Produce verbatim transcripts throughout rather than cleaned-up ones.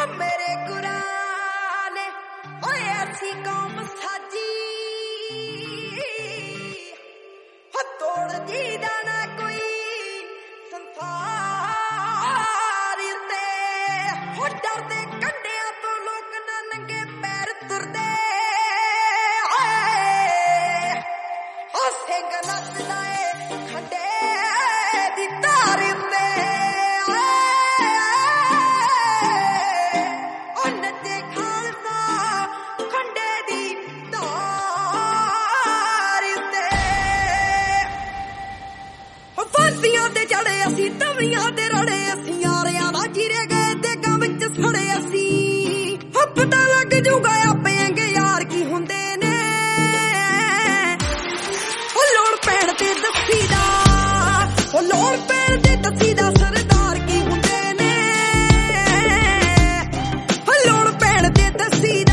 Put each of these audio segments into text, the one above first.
मेरे कुरान ओए ऐसी कौम साजी हो तोड़ दी दाना कोई संसार ते हो डरदे कंडियां तो लोग ना नंगे पैर तुरदे हो सिंह नचदा ए खंडे दी तार ते चढ़े असी तवियां ते रड़े असी यारियां दा जीरे गए ते गां विच सड़े असी पता लग जूगा आपे यार की हुंदे ने ओ लोड़ पैण ते दसी दा ओ लोड़ पैण ते दसी दा सरदार की हुंदे ने ओ लोड़ पैण ते दसी दा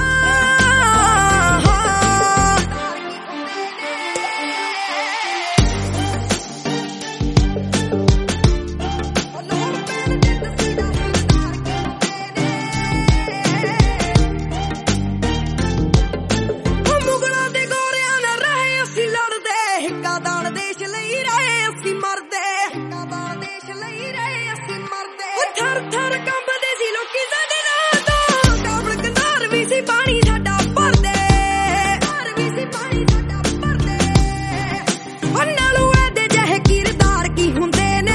थर थर कंबदे सी लोकी साडे नाल तो काबल कंधार भी सी पानी साडा भरदे कंधार भी सी पानी साडा भरदे ओ नालू एदे जहे किरदार की हुंदे ने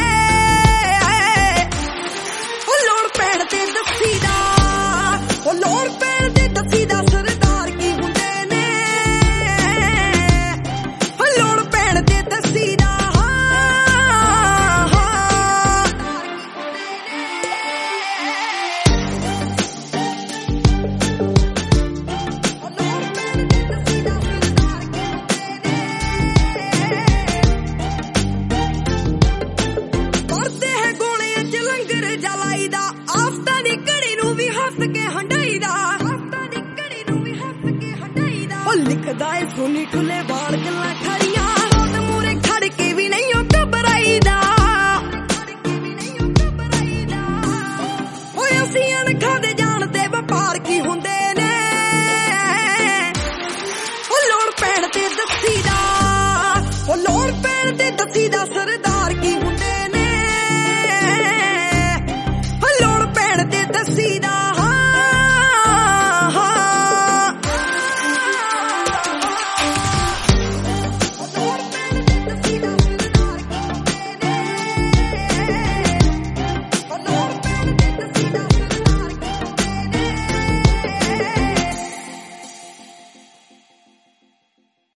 ओ लोड़ पैण ते दसी दा ओ लोड़ पैण ते दसी दा सरदार की हुंदे ने ओ लोड़ पैण ते दसी दा लिखदा है सोनी ठुले बाल